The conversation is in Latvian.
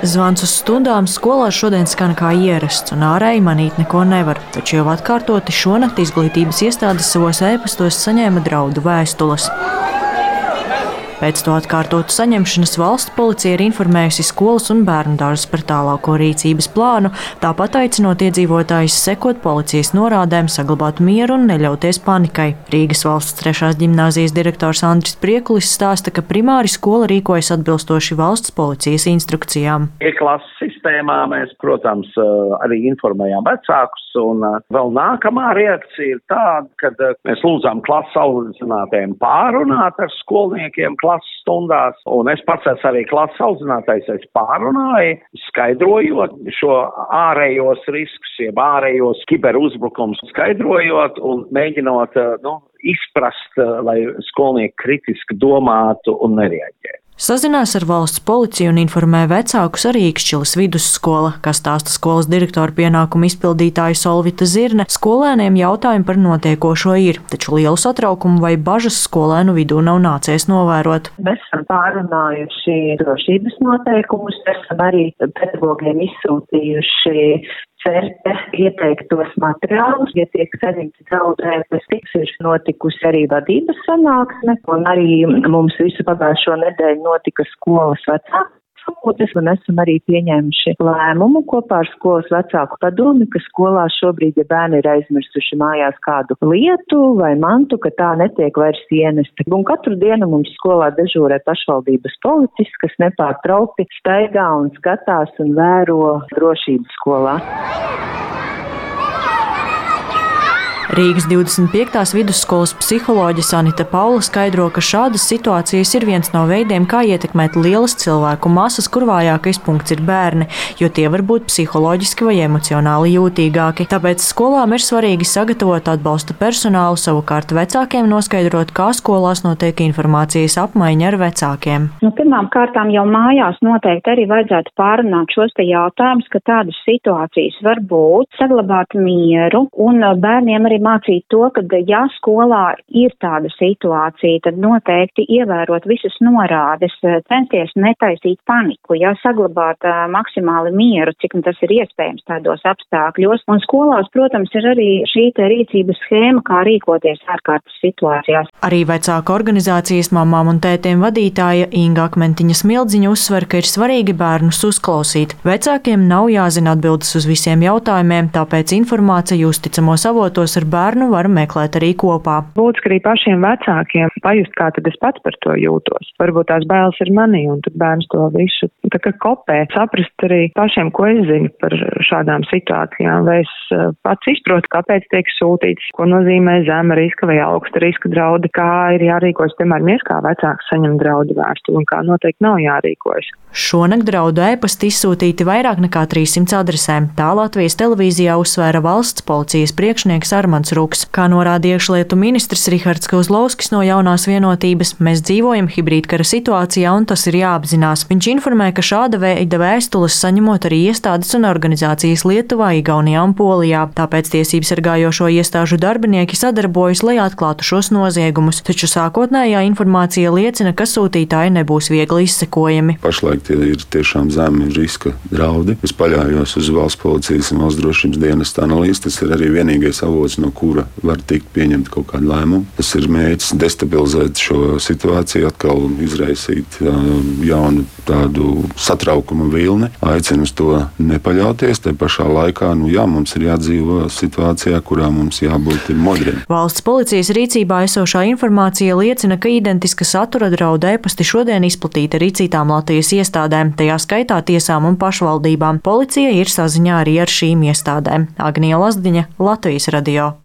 Zvans uz stundām skolā šodien skan kā ierasts, un ārēji manīt neko nevar. Taču jau atkārtoti šonakt izglītības iestādes savos ēpastos saņēma draudu vēstules. Pēc to atkārtotu saņemšanas valsts policija ir informējusi skolas un bērnudārzus par tālāko rīcības plānu, tāpat aicinot iedzīvotājus sekot policijas norādēm, saglabāt mieru un neļauties panikai. Rīgas valsts 3. ģimnāzijas direktors Andris Priekulis stāsta, ka primāri skola rīkojas atbilstoši valsts policijas instrukcijām. E-klases sistēmā mēs, protams, arī informējām vecākus, un vēl nākamā reakcija ir tāda, kad mēs lūdzām klases audzinātājiem pārunāt ar skolniekiem klases stundās, un es pats esmu arī klases audzinātājs, es pārunāju, skaidrojot šo ārējos riskus, jeb ārējos kiberuzbrukums, skaidrojot un mēģinot, izprast, lai skolnieki kritiski domātu un nereaģētu. Sazinās ar valsts policiju un informē vecākus arī Ikšķilas vidusskola, kas stāsta skolas direktora pienākumu izpildītāja Solvita Zirne. Skolēniem jautājumi par notiekošo ir, taču lielu satraukumu vai bažas skolēnu vidū nav nācies novērot. Mēs esam pārunājuši drošības noteikumus, esam arī pedagogiem izsūtījuši ieteiktos materiālus, ja tiek saņemti draudu ēpasti, ir notikusi arī vadības sanāksme, un arī mums visu pagājušo nedēļu notika skolas vecāku samūtes, un esam arī pieņēmuši lēmumu kopā ar skolas vecāku padomi, ka skolā šobrīd, ja bērni ir aizmirsuši mājās kādu lietu vai mantu, ka tā netiek vairs ienesta. Un katru dienu mums skolā dežūrē pašvaldības policists, kas nepārtraukti staigā un skatās un vēro drošību skolā. Rīgas 25. vidusskolas psiholoģe Sanita Paula skaidro, ka šādas situācijas ir viens no veidiem, kā ietekmēt lielas cilvēku masas, kur vājākais punkts ir bērni, jo tie var būt psiholoģiski vai emocionāli jūtīgāki. Tāpēc skolām ir svarīgi sagatavot atbalsta personālu, savukārt vecākiem noskaidrot, kā skolās notiek informācijas apmaiņa ar vecākiem. Pirmām kārtām jau mājās noteikti arī vajadzētu pārunāt šos te jautājumus, ka tādas situācijas var būt, saglabāt mieru un bērniem arī mācīt to, ka ja skolā ir tāda situācija, tad noteikti ievērot visas norādes, censties netaisīt paniku, saglabāt maksimāli mieru, cik tas ir iespējams tādos apstākļos. Un skolās, protams, ir arī šī rīcības schēma, kā rīkoties ārkārtas situācijās. Arī vecāku organizācijas mamām un tētiem vadītāja Inga Akmentiņa Smildziņa uzsver, ka ir svarīgi bērnus uzklausīt. Vecākiem nav jāzina atbildes uz visiem jautājumiem, tāpēc informāciju uzticamos avotos ar bērnu var meklēt arī kopā. Būtiski arī pašiem vecākiem pajust, kā tad es pats par to jūtos. Varbūt tās bailes ir manī, un tad bērns to visu tā kā kopē. Saprast arī pašiem, ko es zinu par šādām situācijām, vai es pats izprotu, kāpēc tiek sūtīts, ko nozīmē zema riska vai augsta riska draudi, kā ir jārīkojas, piemēram, kā vecāks saņem draudu vēstuli un kā noteikti nav jārīkojas. Šonakt draudu ēpasti izsūtīti vairāk nekā 300 adresēm. Tā Latvijas televīzijā uzsvēra valsts policijas priekšnieks Armands Ruks. Kā norāda iekšlietu ministrs Rihards Kozlovskis no Jaunās vienotības, mēs dzīvojam hibrīdkara situācijā un tas ir jāapzinās. Viņš informē, ka šāda veida vēstules saņemot arī iestādes un organizācijas Lietuvā, Igaunijā un Polijā. Tāpēc tiesību sargājošo iestāžu darbinieki sadarbojas, lai atklātu šos noziegumus. Taču sākotnējā informācija liecina, ka sūtītāji nebūs viegli izsekojami. Pašlaik tie ir tiešām zemi riska draudi. Es paļaujos uz valsts policijas un valsts drošības dienesta analīzi. Tas ir arī vienīgais avots, no kura var tikt pieņemt kaut kādu lēmumu. Tas ir mērķis destabilizēt šo situāciju, atkal izraisīt jaunu tādu satraukumu vilni. Aicinu uz to nepaļauties. Te pašā laikā, mums ir jādzīvo situācijā, kurā mums jābūt modriem. Valsts policijas rīcībā esošā informācija liecina, ka identiska satura draudu ēpasti šodien izplatīta arī citām Latvijas iestādēm, tajā skaitā tiesām un pašvaldībām. Policija ir saziņā arī ar šīm iestādēm. Agnija Lazdiņa, Latvijas radio.